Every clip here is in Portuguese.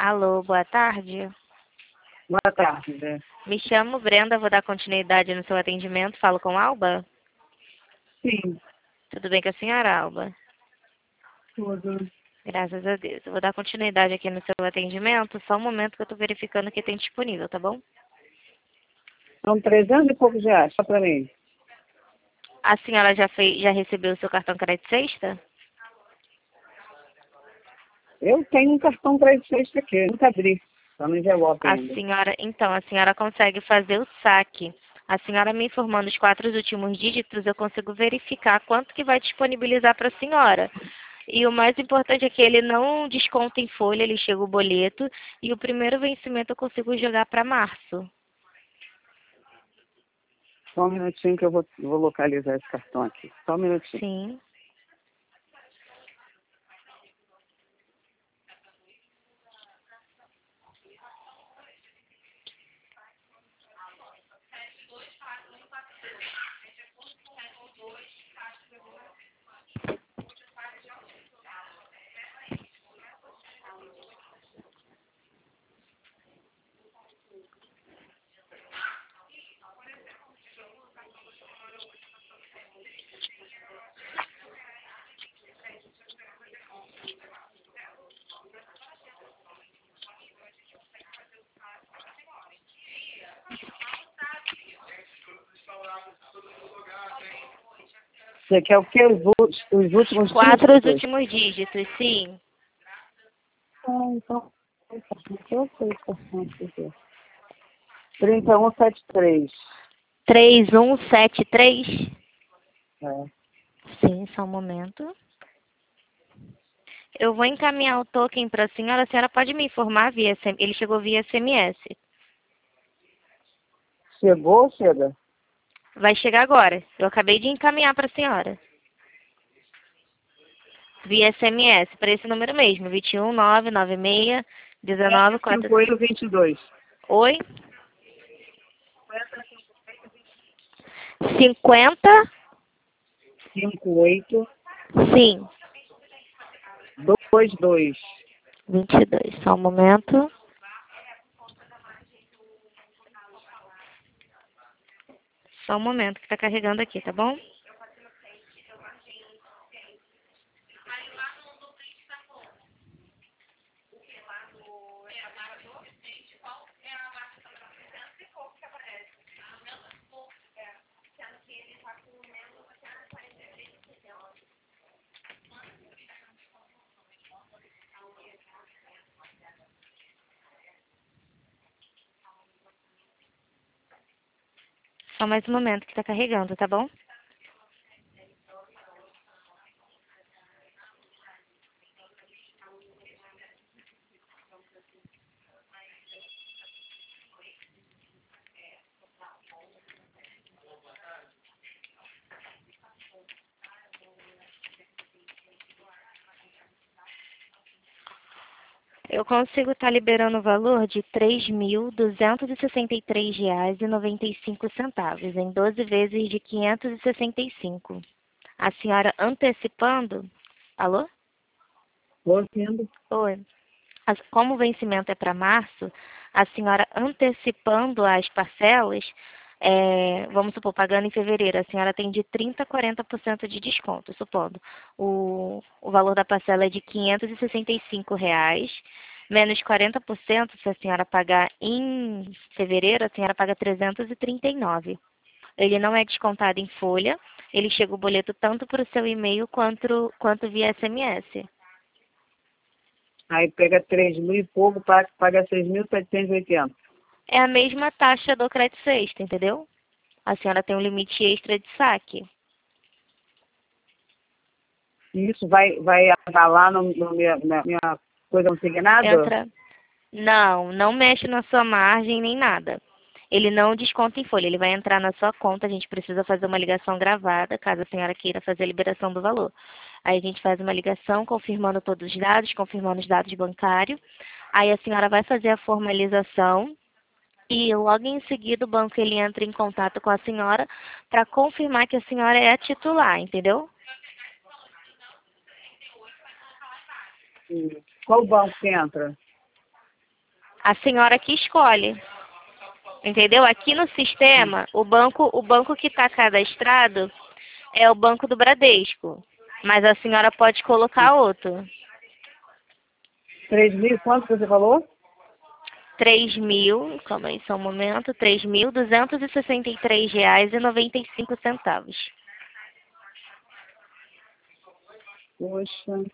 Alô, boa tarde. Boa tarde, né? Me chamo Brenda, vou dar continuidade no seu atendimento. Falo com Alba? Sim, Tudo bem com a senhora, Alba? tudo. Graças a Deus. Eu vou dar continuidade aqui no seu atendimento. Só um momento que eu estou verificando o que tem disponível, tá bom? São 300 e poucos reais, só para mim. A senhora já recebeu o seu cartão crédito sexta? Eu tenho um cartão crédito sexta aqui, nunca abri. Só no envelope ainda. A senhora consegue fazer o saque. A senhora me informando os 4 últimos dígitos, eu consigo verificar quanto que vai disponibilizar para a senhora. E o mais importante é que ele não desconta em folha, ele chega o boleto. E o primeiro vencimento eu consigo jogar para março. Só um minutinho que eu vou localizar esse cartão aqui. Só um minutinho. Sim. Você quer o quê? Os últimos 4 dígitos? últimos dígitos, sim. Então, eu sei o cartão aqui. 3173. 3173? É. Sim, só um momento. Eu vou encaminhar o token para a senhora pode me informar via ele chegou via SMS. Chegou ou chega? Vai chegar agora. Eu acabei de encaminhar para a senhora. Via SMS, para esse número mesmo, 21996 19 5822. Oi? 50? 5822. Sim. 22. Só um momento. Só um momento que está carregando aqui, tá bom? Só mais um momento que está carregando, tá bom? Eu consigo estar liberando o valor de R$ 3.263,95 em 12 vezes de 565. A senhora antecipando... Alô? Estou ouvindo. Oi. Como o vencimento é para março, a senhora antecipando as parcelas, vamos supor, pagando em fevereiro, a senhora tem de 30% a 40% de desconto, supondo. O valor da parcela é de R$ 565, menos 40%, se a senhora pagar em fevereiro, a senhora paga 339. Ele não é descontado em folha, ele chega o boleto tanto para o seu e-mail quanto via SMS. Aí pega 3.000 e pouco, paga 6.780. É a mesma taxa do crédito sexta, entendeu? A senhora tem um limite extra de saque. Isso vai abalar na minha coisa consignada? Entra. Não mexe na sua margem nem nada. Ele não desconta em folha, ele vai entrar na sua conta. A gente precisa fazer uma ligação gravada, caso a senhora queira fazer a liberação do valor. Aí a gente faz uma ligação confirmando todos os dados, confirmando os dados bancários. Aí a senhora vai fazer a formalização. E logo em seguida o banco ele entra em contato com a senhora para confirmar que a senhora é a titular, entendeu? Qual banco que entra? A senhora que escolhe. Entendeu? Aqui no sistema, o banco que está cadastrado é o Banco do Bradesco. Mas a senhora pode colocar outro. 3.000, quanto você falou? 3.000, calma aí só um momento, R$ 3.263,95. Poxa,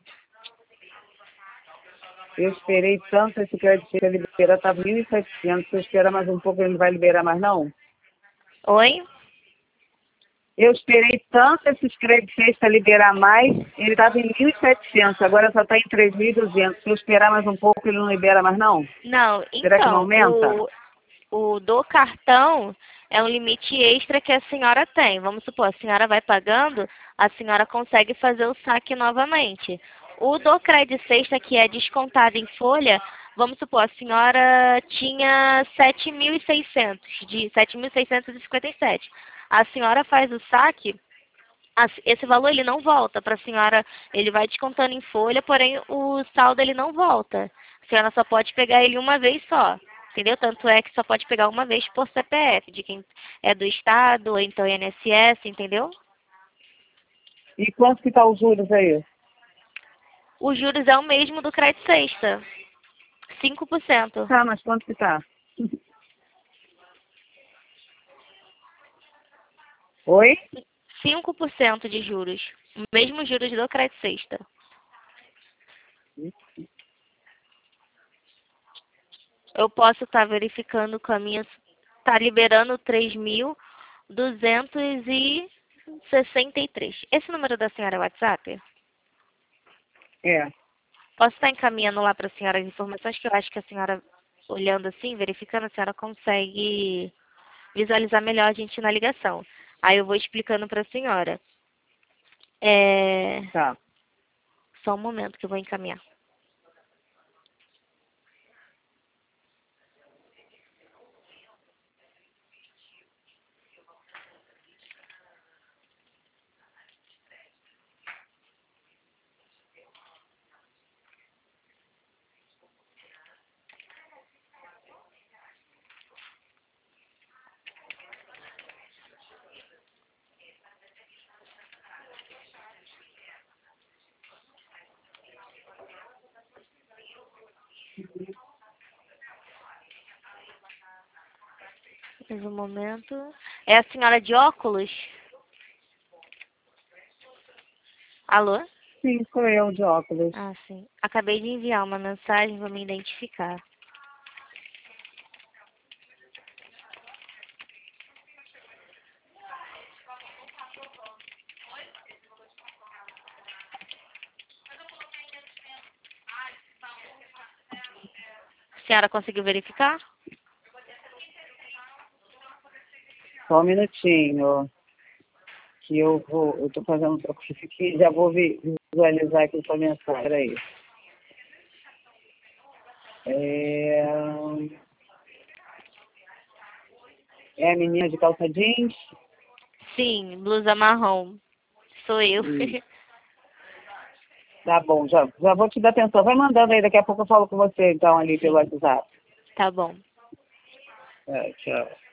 eu esperei tanto esse crédito que ele liberar, tá 1.700. Se eu esperar mais um pouco, ele não vai liberar mais, não? Oi? Eu esperei tanto esses créditos para liberar mais, ele estava em 1.700, agora só está em 3.200. Se eu esperar mais um pouco, ele não libera mais, não? Não, Será que não então, aumenta? o do cartão é um limite extra que a senhora tem. Vamos supor, a senhora vai pagando, a senhora consegue fazer o saque novamente. O do crédito sexta, que é descontado em folha, vamos supor, a senhora tinha 7.600, de 7.657. A senhora faz o saque, esse valor ele não volta para a senhora, ele vai descontando em folha, porém o saldo ele não volta. A senhora só pode pegar ele uma vez só, entendeu? Tanto é que só pode pegar uma vez por CPF, de quem é do Estado, ou então INSS, entendeu? E quanto que tá os juros aí? Os juros é o mesmo do crédito sexta, 5%. Tá, mas quanto que tá? Oi? 5% de juros, o mesmo juros do crédito sexta. Eu posso estar verificando com a minha, está liberando 3.263. Esse número da senhora é WhatsApp? É. Posso estar encaminhando lá para a senhora as informações que eu acho que a senhora, olhando assim, verificando, a senhora consegue visualizar melhor a gente na ligação. Aí eu vou explicando para a senhora. Tá. Só um momento que eu vou encaminhar. Mais um momento. É a senhora de óculos? Alô? Sim, sou eu de óculos. Ah, sim. Acabei de enviar uma mensagem, vou me identificar. A senhora conseguiu verificar? Só um minutinho. Que eu tô fazendo um troco aqui e já vou visualizar aqui sua mensagem. Peraí. É a menina de calça jeans? Sim, blusa marrom. Sou eu. Isso. Tá bom, já vou te dar atenção. Vai mandando aí, daqui a pouco eu falo com você, então, ali pelo Sim, WhatsApp. tá bom. É, tchau.